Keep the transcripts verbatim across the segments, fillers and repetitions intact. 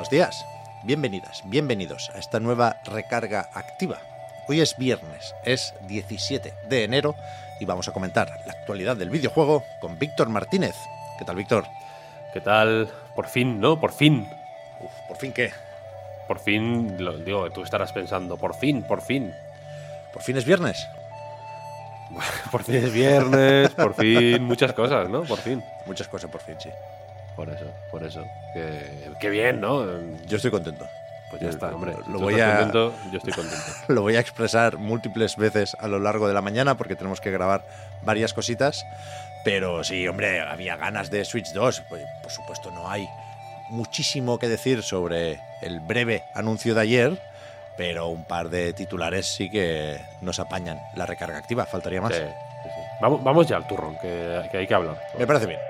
Buenos días, bienvenidas, bienvenidos a esta nueva recarga activa. Hoy es viernes, es diecisiete de enero y vamos a comentar la actualidad del videojuego con Víctor Martínez. ¿Qué tal, Víctor? ¿Qué tal? Por fin, ¿no? Por fin. Uf, ¿por fin qué? Por fin, lo digo, tú estarás pensando, por fin, por fin. ¿Por fin es viernes? Por fin es viernes, por fin, muchas cosas, ¿no? Por fin. Muchas cosas por fin, sí. Por eso, por eso. Qué, qué bien, ¿no? Yo estoy contento. Pues ya está, hombre. Lo Tú voy estás a... contento, yo estoy contento. Lo voy a expresar múltiples veces a lo largo de la mañana porque tenemos que grabar varias cositas. Pero sí, hombre, había ganas de Switch dos. Pues, por supuesto, no hay muchísimo que decir sobre el breve anuncio de ayer, pero un par de titulares sí que nos apañan la recarga activa. Faltaría más. Sí, sí, sí. Vamos, vamos ya al turrón, que, que hay que hablar. Me parece bien.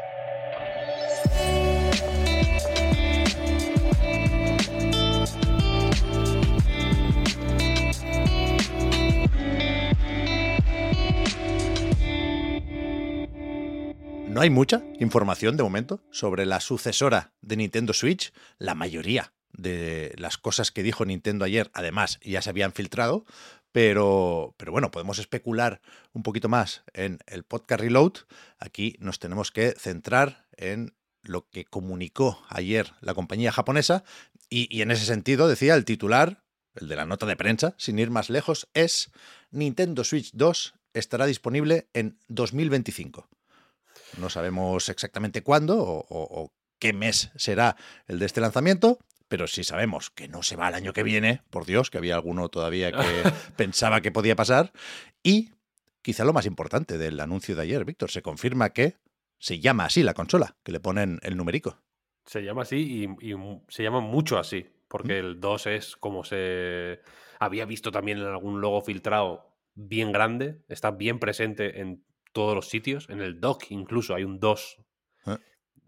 No hay mucha información de momento sobre la sucesora de Nintendo Switch. La mayoría de las cosas que dijo Nintendo ayer, además, ya se habían filtrado. Pero, pero bueno, podemos especular un poquito más en el podcast Reload. Aquí nos tenemos que centrar en lo que comunicó ayer la compañía japonesa. Y, y en ese sentido, decía el titular, el de la nota de prensa, sin ir más lejos, es: Nintendo Switch dos estará disponible en dos mil veinticinco. No sabemos exactamente cuándo o, o, o qué mes será el de este lanzamiento, pero sí sabemos que no se va el año que viene, por Dios, que había alguno todavía que pensaba que podía pasar. Y quizá lo más importante del anuncio de ayer, Víctor, se confirma que se llama así la consola, que le ponen el numerico. Se llama así y, y se llama mucho así, porque ¿Mm? El dos es como se había visto también en algún logo filtrado bien grande, está bien presente en todos los sitios, en el dock incluso hay un dos ¿Eh?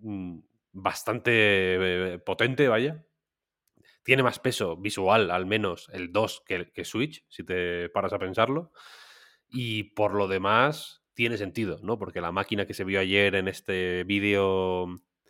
bastante potente, vaya. Tiene más peso visual, al menos, el dos que, que Switch, si te paras a pensarlo. Y por lo demás, tiene sentido, ¿no? Porque la máquina que se vio ayer en este vídeo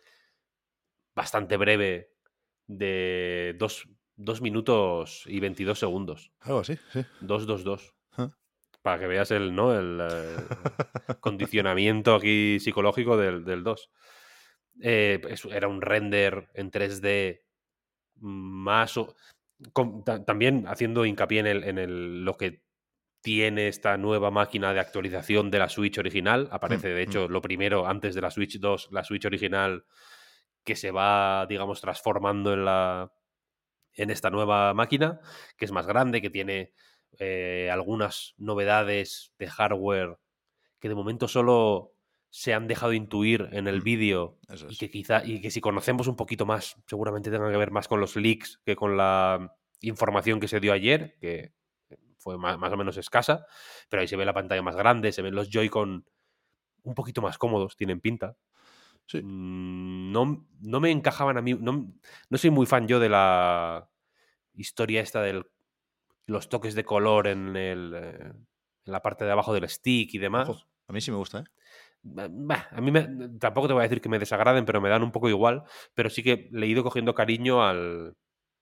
bastante breve de dos, dos minutos y veintidós segundos. Algo así, sí. dos dos dos. ¿Eh? Para que veas el, ¿no? el eh, condicionamiento aquí psicológico del, del dos. Eh, era un render en tres D más... O, con, ta, también haciendo hincapié en, el, en el, lo que tiene esta nueva máquina de actualización de la Switch original. Aparece, de hecho, lo primero, antes de la Switch dos, la Switch original, que se va, digamos, transformando en, la, en esta nueva máquina, que es más grande, que tiene eh, algunas novedades de hardware que de momento solo se han dejado intuir en el vídeo es. y que quizá, y que si conocemos un poquito más, seguramente tenga que ver más con los leaks que con la información que se dio ayer, que fue más, más o menos escasa, pero ahí se ve la pantalla más grande, se ven los Joy-Con un poquito más cómodos, tienen pinta. Sí. No, no me encajaban a mí, no, no soy muy fan yo de la historia esta de los toques de color en, el, en la parte de abajo del stick y demás. Ojo, a mí sí me gusta, ¿eh? Bah, a mí me, tampoco te voy a decir que me desagraden, pero me dan un poco igual. Pero sí que le he ido cogiendo cariño al,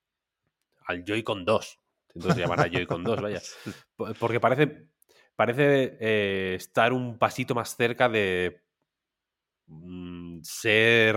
al Joy-Con dos. Entonces se llamará Joy-Con dos, vaya. Porque parece, parece eh, estar un pasito más cerca de mm, ser...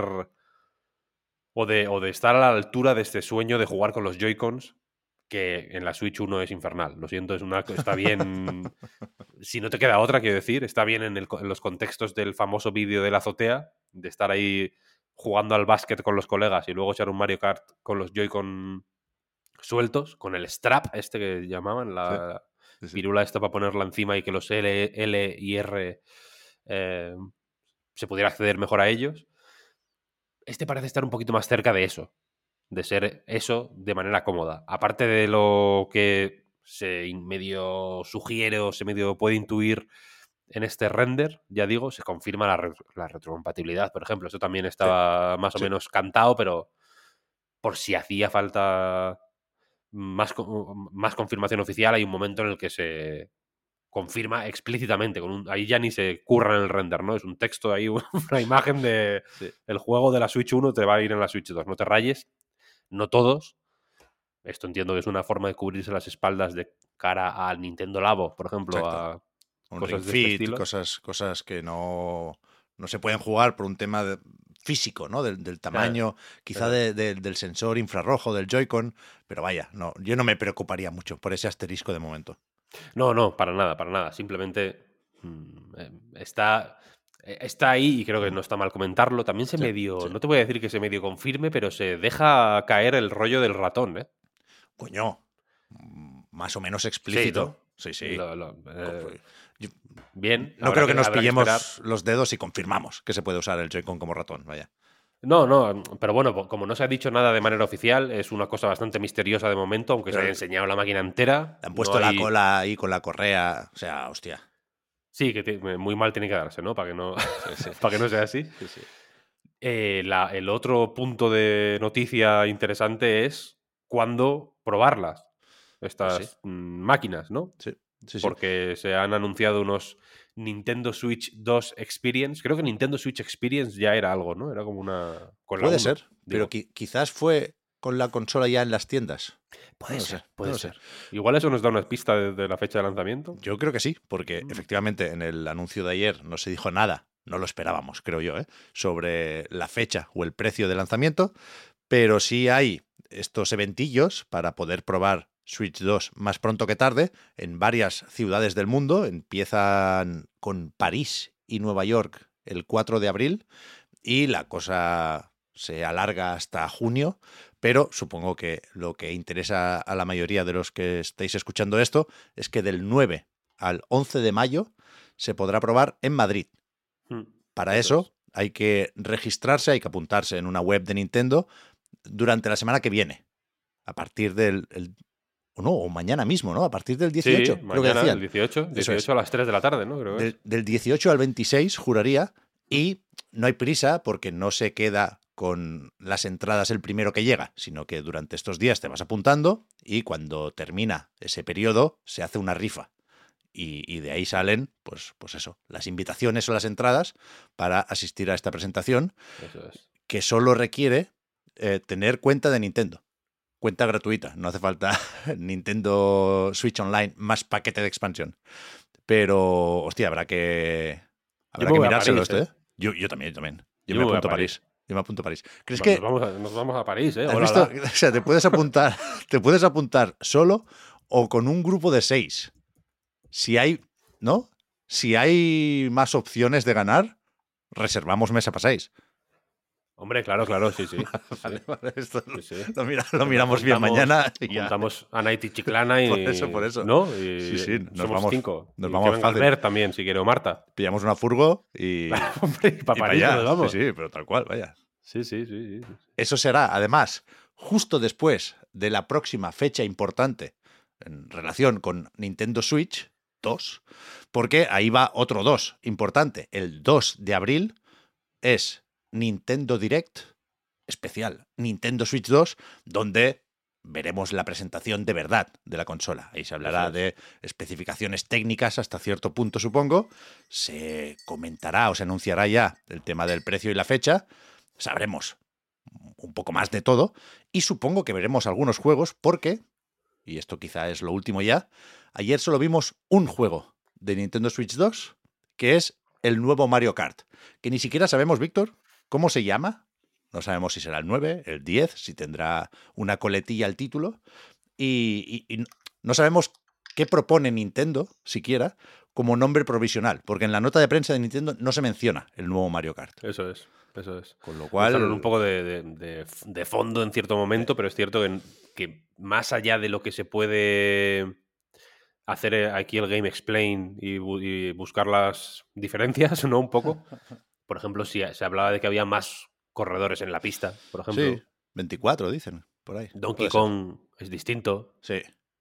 O de, o de estar a la altura de este sueño de jugar con los Joy-Cons, que en la Switch uno es infernal. Lo siento, es una, está bien... Si no te queda otra, quiero decir, está bien en, el, en los contextos del famoso vídeo de la azotea, de estar ahí jugando al básquet con los colegas y luego echar un Mario Kart con los Joy-Con sueltos, con el strap este que llamaban, la sí, sí, sí. pirula esta para ponerla encima y que los L, L y R eh, se pudiera acceder mejor a ellos. Este parece estar un poquito más cerca de eso, de ser eso de manera cómoda. Aparte de lo que se medio sugiere o se medio puede intuir en este render, ya digo, se confirma la, re la retrocompatibilidad, por ejemplo. Eso también estaba sí, más o sí. menos cantado, pero por si hacía falta más, más confirmación oficial, hay un momento en el que se confirma explícitamente. Con un, ahí ya ni se curra en el render, ¿no? Es un texto ahí, una imagen de sí. el juego de la Switch uno te va a ir en la Switch dos, no te rayes. no todos. Esto entiendo que es una forma de cubrirse las espaldas de cara al Nintendo Labo, por ejemplo, Exacto. a Un cosas Ring de este Fit, estilo. cosas, cosas que no, no se pueden jugar por un tema de- físico, ¿no? Del, del tamaño, quizá Eso de- es. de- del sensor infrarrojo, del Joy-Con, pero vaya, no, yo no me preocuparía mucho por ese asterisco de momento. No, no, para nada, para nada. Simplemente mm, eh, está, eh, está ahí y creo que no está mal comentarlo. También se Sí, medio, sí. no te voy a decir que se medio confirme, pero se deja caer el rollo del ratón, ¿eh? Coño, mm, más o menos Sí, explícito. ¿no? Sí, sí. Lo- lo- eh, Yo- bien, no habrá creo que que, nos habrá que esperar. pillemos los dedos y confirmamos que se puede usar el Joy-Con como ratón, vaya. No, no, pero bueno, po- como no se ha dicho nada de manera oficial, es una cosa bastante misteriosa de momento, aunque se Pero haya le enseñado la máquina entera. han No puesto la hay. cola ahí con la correa, o sea, hostia. Sí, que ti- muy mal tiene que darse, ¿no? Para que no, Sí, sí. para que no sea así. Sí, sí. Eh, la- el otro punto de noticia interesante es cuándo probarlas, Pues sí, estas mm, máquinas, ¿no? sí, sí, sí. Porque se han anunciado unos Nintendo Switch dos Experience. Creo que Nintendo Switch Experience ya era algo, ¿no? Era como una. Con la Puede uno, ser, pero digo. qui- quizás fue con la consola ya en las tiendas. Puede No lo ser, sé, no puede lo sé. ser. Igual eso nos da una pista de, de la fecha de lanzamiento. Yo creo que sí, porque Mm. efectivamente en el anuncio de ayer no se dijo nada, no lo esperábamos, creo yo, ¿eh? sobre la fecha o el precio de lanzamiento, pero sí hay estos eventillos para poder probar Switch dos más pronto que tarde en varias ciudades del mundo. Empiezan con París y Nueva York el cuatro de abril y la cosa se alarga hasta junio, pero supongo que lo que interesa a la mayoría de los que estáis escuchando esto es que del nueve al once de mayo se podrá probar en Madrid. Mm, Para eso eso es. hay que registrarse, hay que apuntarse en una web de Nintendo durante la semana que viene, a partir del... el- o no, o mañana mismo, ¿no? A partir del Sí, dieciocho, creo que mañana, el decían. dieciocho, Eso es. dieciocho a las tres de la tarde, ¿no? Creo que es. Del, del dieciocho al veintiséis, juraría, Mm. y no hay prisa porque no se queda con las entradas el primero que llega, sino que durante estos días te vas apuntando y cuando termina ese periodo se hace una rifa. Y, y de ahí salen, pues, pues eso, las invitaciones o las entradas para asistir a esta presentación, Eso es. que solo requiere eh, tener cuenta de Nintendo. Cuenta gratuita, no hace falta Nintendo Switch Online más paquete de expansión. Pero, hostia, habrá que. Habrá Yo me que voy a mirárselo París, esto, ¿eh? ¿eh? Yo, yo también, yo también. Yo Yo me me voy a apunto a París. París. Yo me apunto a París. ¿Crees Va- que Nos vamos a, nos vamos a París, ¿eh? has Hola, visto? hola. O sea, te puedes apuntar, te puedes apuntar solo o con un grupo de seis. Si hay, ¿no? Si hay más opciones de ganar, reservamos mesa para seis. Hombre, claro, claro, sí, sí. sí, Vale, sí. vale, esto Sí, sí. lo, mira- lo Nos miramos bien juntamos- mañana y ya. Juntamos a Night y Chiclana y. Por eso, por eso. ¿No? Y Sí, sí, nos somos vamos- cinco. nos Y vamos que venga fácil. Albert también, si quiere, o Marta. Pillamos una furgo y. Hombre, y y para pa' París allá. nos vamos. Sí, sí, pero tal cual, vaya. Sí, sí, sí, sí. Eso será, además, justo después de la próxima fecha importante en relación con Nintendo Switch dos, porque ahí va otro dos importante. El dos de abril es Nintendo Direct especial, Nintendo Switch dos, donde veremos la presentación de verdad de la consola. Ahí se hablará Eso es. de especificaciones técnicas hasta cierto punto, supongo. Se comentará o se anunciará ya el tema del precio y la fecha. Sabremos un poco más de todo y supongo que veremos algunos juegos porque, y esto quizá es lo último ya, ayer solo vimos un juego de Nintendo Switch dos, que es el nuevo Mario Kart, que ni siquiera sabemos, Víctor, cómo se llama. No sabemos si será el nueve, el diez, si tendrá una coletilla al título. Y, y- y no sabemos qué propone Nintendo, siquiera, como nombre provisional, porque en la nota de prensa de Nintendo no se menciona el nuevo Mario Kart. Eso es. Eso es. Con lo Dejaron cual, un poco de, de- de- de fondo en cierto momento, pero es cierto que, que más allá de lo que se puede hacer aquí el Game Explain y, bu- y buscar las diferencias, ¿no? Un poco. Por ejemplo, si se hablaba de que había más corredores en la pista, por ejemplo. sí, veinticuatro dicen, por ahí. Donkey Puede ser. Kong es distinto. Sí,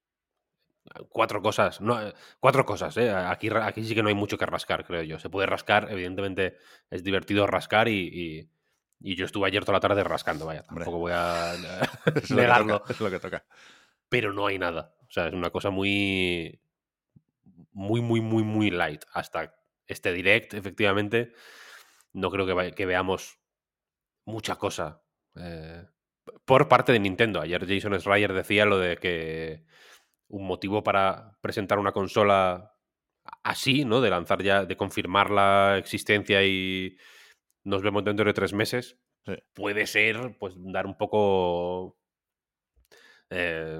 Cuatro cosas, no, eh, cuatro cosas, ¿eh? Aquí, ra- aquí sí que no hay mucho que rascar, creo yo. Se puede rascar, evidentemente es divertido rascar y, y- y yo estuve ayer toda la tarde rascando, vaya, Hombre. tampoco voy a es lo que negarlo. toca, es lo que toca. Pero no hay nada. O sea, es una cosa muy, muy, muy, muy, muy light. Hasta este direct, efectivamente, no creo que, va- que veamos mucha cosa. Eh, por parte de Nintendo. Ayer Jason Schreier decía lo de que un motivo para presentar una consola así, ¿no? De lanzar ya, de confirmar la existencia y nos vemos dentro de tres meses, Sí. puede ser, pues, dar un poco eh,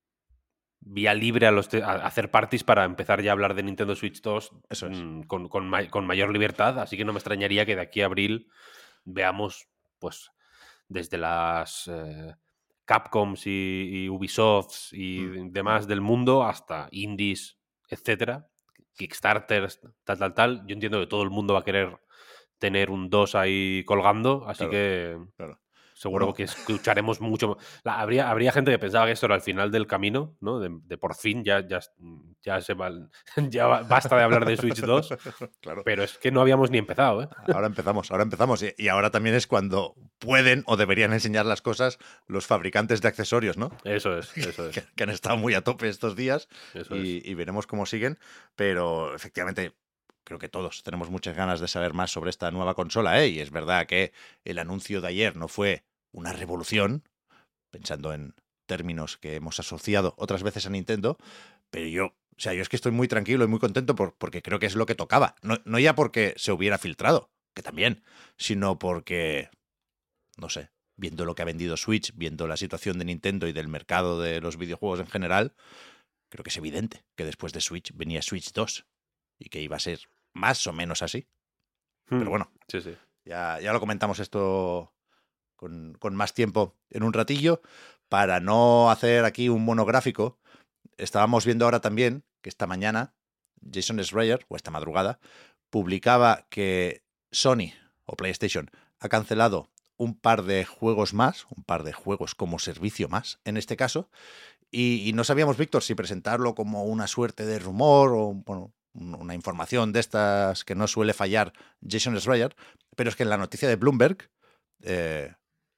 vía libre a los te- a hacer parties para empezar ya a hablar de Nintendo Switch dos Eso es. mm, con, con ma- con mayor libertad, así que no me extrañaría que de aquí a abril veamos, pues, desde las eh, Capcoms y, y Ubisofts y Mm. demás del mundo hasta indies, etcétera, Kickstarters, tal, tal, tal. Yo entiendo que todo el mundo va a querer tener un dos ahí colgando, así Claro, que claro. seguro Bueno, que escucharemos mucho. La- habría, habría gente que pensaba que esto era el final del camino, ¿no? De, de por fin ya, ya, ya se va, ya ba- basta de hablar de Switch dos, claro. pero es que no habíamos ni empezado, ¿eh? Ahora empezamos, ahora empezamos. Y, y ahora también es cuando pueden o deberían enseñar las cosas los fabricantes de accesorios, ¿no? Eso es, eso que, es, que han estado muy a tope estos días eso es. y, y veremos cómo siguen. Pero efectivamente, creo que todos tenemos muchas ganas de saber más sobre esta nueva consola, ¿eh? Y es verdad que el anuncio de ayer no fue una revolución, pensando en términos que hemos asociado otras veces a Nintendo, pero yo, o sea, yo es que estoy muy tranquilo y muy contento por, porque creo que es lo que tocaba. No, no ya porque se hubiera filtrado, que también, sino porque, no sé, viendo lo que ha vendido Switch, viendo la situación de Nintendo y del mercado de los videojuegos en general, creo que es evidente que después de Switch venía Switch dos y que iba a ser más o menos así. Pero Hmm, bueno, sí, sí. ya, ya lo comentamos esto con, con más tiempo en un ratillo. Para no hacer aquí un monográfico, estábamos viendo ahora también que esta mañana Jason Schreier, o esta madrugada, publicaba que Sony o PlayStation ha cancelado un par de juegos más, un par de juegos como servicio más, en este caso, y, y no sabíamos, Víctor, si presentarlo como una suerte de rumor o, bueno, una información de estas que no suele fallar Jason Schreier, pero es que en la noticia de Bloomberg eh,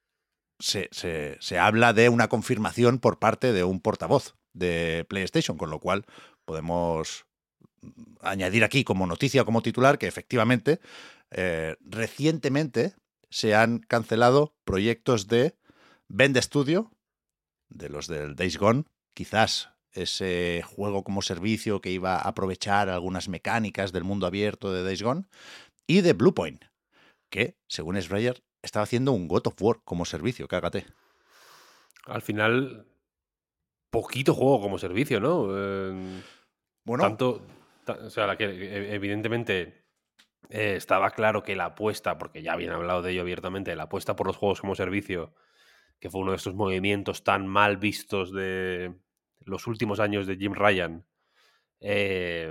se, se, se habla de una confirmación por parte de un portavoz de PlayStation, con lo cual podemos añadir aquí como noticia, como titular, que efectivamente eh, recientemente se han cancelado proyectos de Bend Studio, de los del Days Gone, quizás ese juego como servicio que iba a aprovechar algunas mecánicas del mundo abierto de Days Gone, y de Bluepoint, que, según Schreier, estaba haciendo un God of War como servicio, cágate. Al final, poquito juego como servicio, ¿no? Eh, Bueno, tanto, ta- o sea, la que e- evidentemente eh, estaba claro que la apuesta, porque ya habían hablado de ello abiertamente, la apuesta por los juegos como servicio, que fue uno de estos movimientos tan mal vistos de los últimos años de Jim Ryan, eh,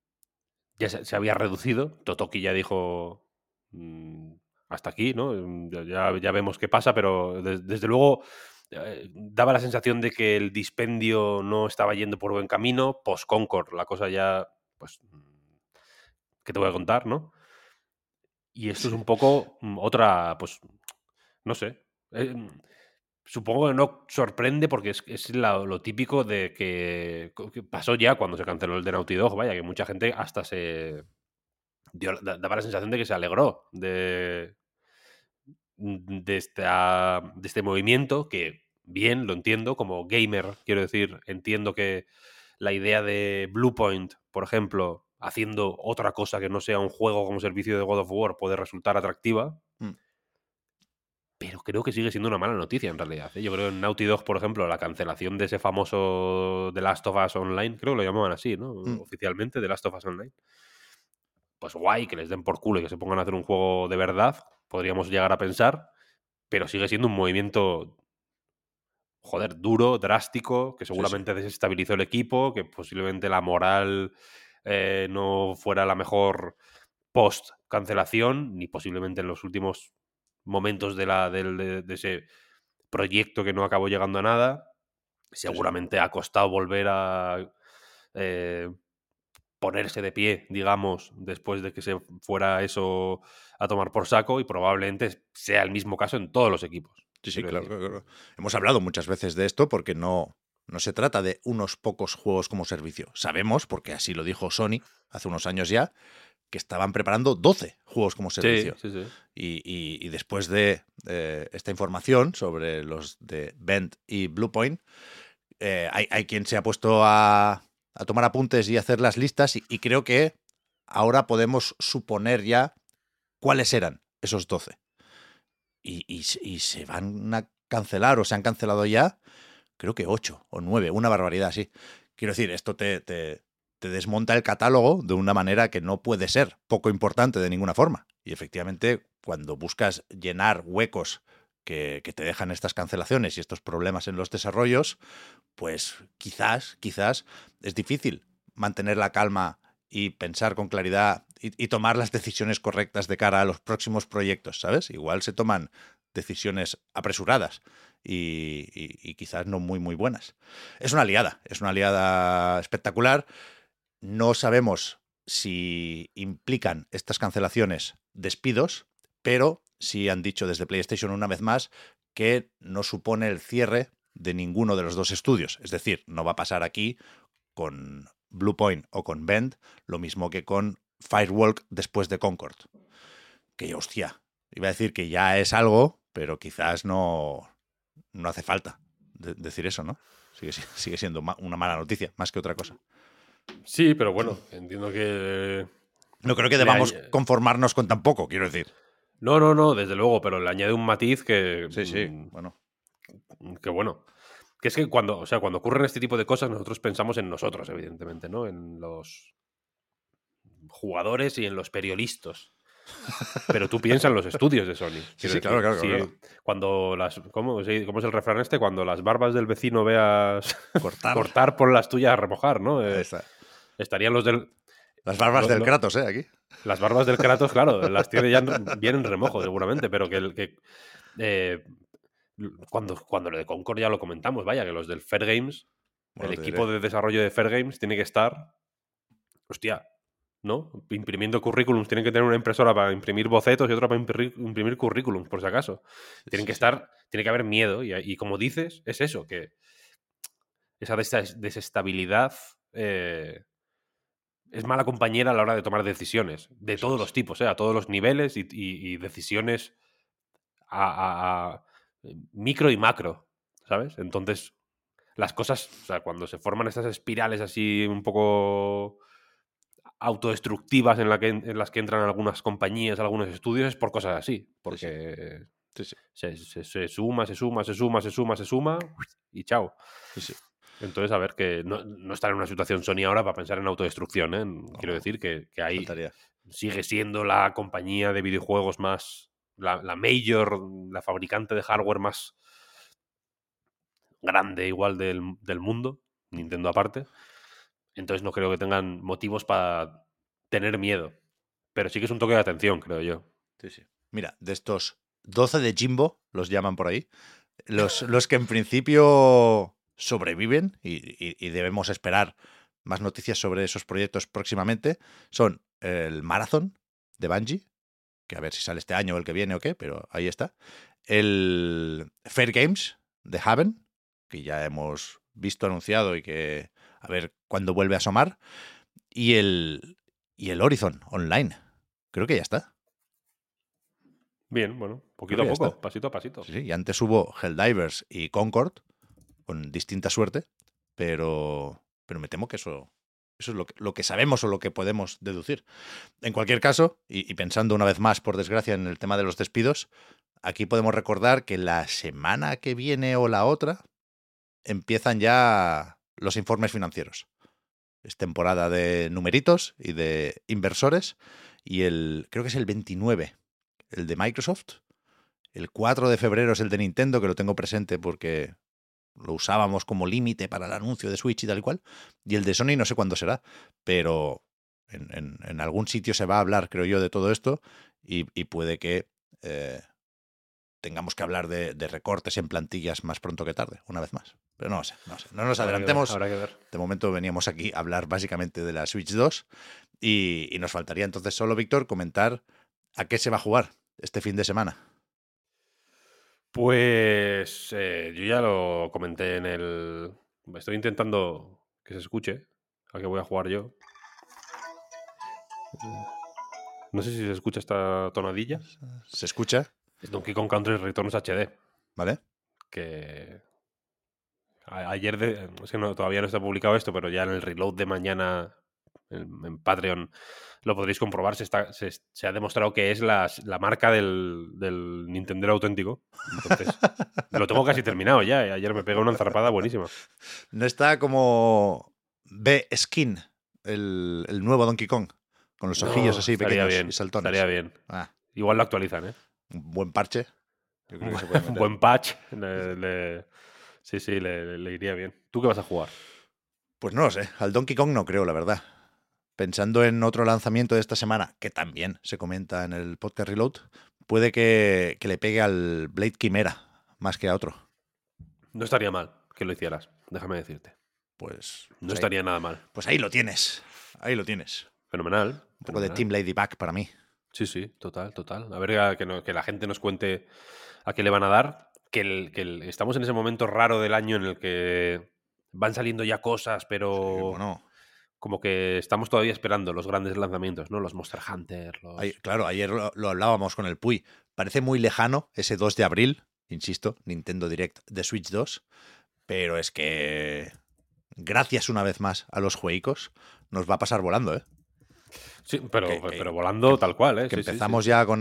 ya se, se había reducido. Totoki ya dijo mm, hasta aquí, ¿no? Mm, Ya, ya- ya vemos qué pasa, pero des- desde luego eh, daba la sensación de que el dispendio no estaba yendo por buen camino. Post-Concord, la cosa ya, pues, mm, ¿qué te voy a contar, no? Y esto es sí, un poco mm, otra, pues, no sé. eh, mm, supongo que no sorprende porque es, es la- lo típico de que, que pasó ya cuando se canceló el de Naughty Dog, vaya, que mucha gente hasta se dio- da- daba la sensación de que se alegró de, de, esta, de este movimiento, que bien, lo entiendo, como gamer, quiero decir, entiendo que la idea de Bluepoint, por ejemplo, haciendo otra cosa que no sea un juego como servicio de God of War puede resultar atractiva, mm, pero creo que sigue siendo una mala noticia en realidad, ¿eh? Yo creo que en Naughty Dog, por ejemplo, la cancelación de ese famoso The Last of Us Online, creo que lo llamaban así, ¿no? mm, Oficialmente, The Last of Us Online. Pues guay, que les den por culo y que se pongan a hacer un juego de verdad, podríamos llegar a pensar, pero sigue siendo un movimiento, joder, duro, drástico, que sí, sí, seguramente desestabilizó el equipo, que posiblemente la moral eh, no fuera la mejor post cancelación, ni posiblemente en los últimos momentos de, la, del- de, de ese proyecto que no acabó llegando a nada. sí, sí. Seguramente ha costado volver a eh, ponerse de pie, digamos, después de que se fuera eso a tomar por saco, y probablemente sea el mismo caso en todos los equipos, Sí, sí, quiero claro, decir. claro, claro. Hemos hablado muchas veces de esto porque no, no se trata de unos pocos juegos como servicio. Sabemos, porque así lo dijo Sony hace unos años ya, que estaban preparando doce juegos como Sí, servicio. sí, sí. Y, y- y después de eh, esta información sobre los de Bend y Bluepoint, eh, hay, hay quien se ha puesto a, a tomar apuntes y hacer las listas y, y creo que ahora podemos suponer ya cuáles eran esos doce. Y, y se- y se van a cancelar o se han cancelado ya, creo que ocho o nueve, una barbaridad así. Quiero decir, esto te, te, te desmonta el catálogo de una manera que no puede ser poco importante de ninguna forma. Y efectivamente, cuando buscas llenar huecos que, que te dejan estas cancelaciones y estos problemas en los desarrollos, pues quizás, quizás es difícil mantener la calma y pensar con claridad y, y tomar las decisiones correctas de cara a los próximos proyectos, ¿sabes? Igual se toman decisiones apresuradas y, y- y quizás no muy, muy buenas. Es una liada, es una liada espectacular. No sabemos si implican estas cancelaciones despidos, pero sí han dicho desde PlayStation una vez más que no supone el cierre de ninguno de los dos estudios. Es decir, no va a pasar aquí con Bluepoint o con Bend lo mismo que con Firewalk después de Concord. Que, hostia, iba a decir que ya es algo, pero quizás no, no hace falta de- decir eso, ¿no? Sigue, si- sigue siendo ma- una mala noticia, más que otra cosa. Sí, pero bueno, entiendo que No creo que le debamos añ- conformarnos con tan poco, quiero decir. No, no, no, desde luego, pero le añade un matiz que, Sí, sí, mm, bueno. que bueno. Que es que cuando, o sea, cuando ocurren este tipo de cosas, nosotros pensamos en nosotros, evidentemente, ¿no? En los jugadores y en los periodistas. Pero tú piensas en los estudios de Sony. Sí, Quiero sí, claro, decir, claro, claro. si cuando las. ¿Cómo, sí, ¿cómo es el refrán este? Cuando las barbas del vecino veas Cortar. cortar por las tuyas a remojar, ¿no? Ahí Eh, está. estarían los del. Las barbas lo- del lo- Kratos, ¿eh? Aquí. las barbas del Kratos, claro, las tiene ya en- bien en remojo, seguramente, pero que, el- que eh, cuando, cuando lo de Concord ya lo comentamos, vaya, que los del Fair Games, el Bueno, te equipo diré. de desarrollo de Fair Games tiene que estar, hostia, ¿no? Imprimiendo currículums, tienen que tener una impresora para imprimir bocetos y otra para imprimir, imprimir currículums, por si acaso. Tienen Sí, que sí. estar, tiene que haber miedo y, y como dices, es eso, que esa des- desestabilidad eh, es mala compañera a la hora de tomar decisiones, de Eso todos los es. tipos, ¿eh? A todos los niveles y, y- y decisiones a, a- a micro y macro, ¿sabes? Entonces, las cosas, o sea, cuando se forman estas espirales así un poco autodestructivas en, la que, en las que entran algunas compañías, algunos estudios, es por cosas así, Sí, sí. porque Sí, sí. se, se- se suma, se suma, se suma, se suma, se suma y chao. Sí, sí. Entonces, a ver, que no, no estar en una situación Sony ahora para pensar en autodestrucción, ¿eh? No, Quiero no, decir que, que ahí faltaría. sigue siendo la compañía de videojuegos más, la, la major, la fabricante de hardware más grande igual del, del mundo, Nintendo aparte. Entonces no creo que tengan motivos para tener miedo. Pero sí que es un toque de atención, creo yo. Sí, sí. Mira, de estos doce de Jimbo, los llaman por ahí, los, los que en principio sobreviven y, y- y debemos esperar más noticias sobre esos proyectos próximamente, son el Marathon de Bungie, que a ver si sale este año o el que viene o qué, pero ahí está. El Fair Games de Haven, que ya hemos visto anunciado y que a ver cuándo vuelve a asomar. Y el, y el Horizon Online. Creo que ya está. Bien, bueno, Creo poquito que a ya está. poco, pasito a pasito. Sí, sí. Y antes hubo Helldivers y Concord, con distinta suerte, pero, pero me temo que eso, eso es lo que, lo que sabemos o lo que podemos deducir. En cualquier caso, y, y pensando una vez más, por desgracia, en el tema de los despidos, aquí podemos recordar que la semana que viene o la otra empiezan ya los informes financieros. Es temporada de numeritos y de inversores. Y el, creo que es el veintinueve, el de Microsoft. El cuatro de febrero es el de Nintendo, que lo tengo presente porque lo usábamos como límite para el anuncio de Switch y tal y cual. Y el de Sony no sé cuándo será, pero en, en, en algún sitio se va a hablar, creo yo, de todo esto y, y puede que eh, tengamos que hablar de, de recortes en plantillas más pronto que tarde, una vez más. Pero no sé, no sé. No nos Habrá que ver, adelantemos. habrá que ver. De momento veníamos aquí a hablar básicamente de la Switch dos y, y nos faltaría entonces solo, Víctor, comentar a qué se va a jugar este fin de semana. Pues eh, yo ya lo comenté en el... Estoy intentando que se escuche a qué voy a jugar yo. No sé si se escucha esta tonadilla. ¿Se escucha? Es Donkey Kong Country Returns H D. ¿Vale? Que a- ayer, de, es que no, todavía no está publicado esto, pero ya en el reload de mañana en, en Patreon lo podréis comprobar. Se, está, se, se ha demostrado que es la, la marca del, del Nintendo auténtico. Entonces, lo tengo casi terminado ya. Ayer me pegó una enzarpada buenísima. No está como B-Skin, el, el nuevo Donkey Kong, con los ojillos No, así estaría pequeños bien, y saltones. estaría bien. Ah, Igual lo actualizan, ¿eh? un buen parche. Yo creo que se puede Un meter. buen patch. Le, le- sí, sí, le, le iría bien. ¿Tú qué vas a jugar? Pues no lo sé, al Donkey Kong no creo, la verdad. Pensando en otro lanzamiento de esta semana, que también se comenta en el podcast Reload, puede que, que le pegue al Blade Chimera más que a otro. No estaría mal que lo hicieras, déjame decirte. Pues, No pues ahí, estaría nada mal. pues ahí lo tienes. Ahí lo tienes. Fenomenal. Un poco de fenomenal. Team Ladybug para mí. Sí, sí, total, total. A ver, a que, no- que la gente nos cuente a qué le van a dar. Que, el- que el- estamos en ese momento raro del año en el que van saliendo ya cosas, pero Sí, bueno, como que estamos todavía esperando los grandes lanzamientos, ¿no? Los Monster Hunter, los... ay- claro, ayer lo, lo hablábamos con el Puy. Parece muy lejano ese dos de abril, insisto, Nintendo Direct de Switch dos, pero es que gracias una vez más a los jueguicos nos va a pasar volando, ¿eh? Sí, pero, que- que- pero volando tal cual, ¿eh? Que Sí, sí, empezamos sí. ya con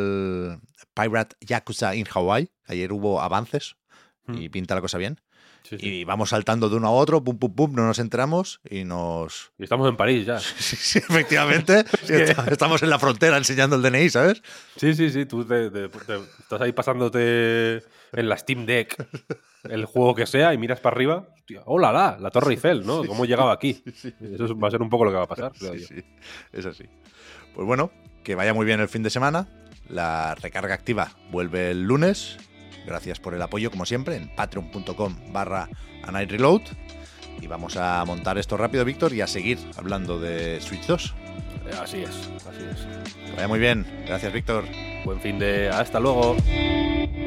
el Pirate Yakuza in Hawaii. Ayer hubo avances y Mm, pinta la cosa bien. sí, sí. Y vamos saltando de uno a otro, pum, pum, pum, no nos enteramos y nos... Y estamos en París ya. Sí, sí, efectivamente. Sí, está- estamos en la frontera enseñando el D N I, ¿sabes? Sí, sí, sí. Tú te- te- te- estás ahí pasándote en la Steam Deck el juego que sea y miras para arriba. Hostia, ¡hola, la! La Torre Eiffel, ¿no? ¿Cómo he llegado aquí? Eso es- va a ser un poco lo que va a pasar, creo Sí, yo. sí, es así. Pues bueno, que vaya muy bien el fin de semana. La recarga activa vuelve el lunes. Gracias por el apoyo, como siempre, en patreon.com barra a night reload. Y vamos a montar esto rápido, Víctor, y a seguir hablando de Switch dos. Así es, así es. Que vaya muy bien. Gracias, Víctor. Buen fin de... ¡Hasta luego!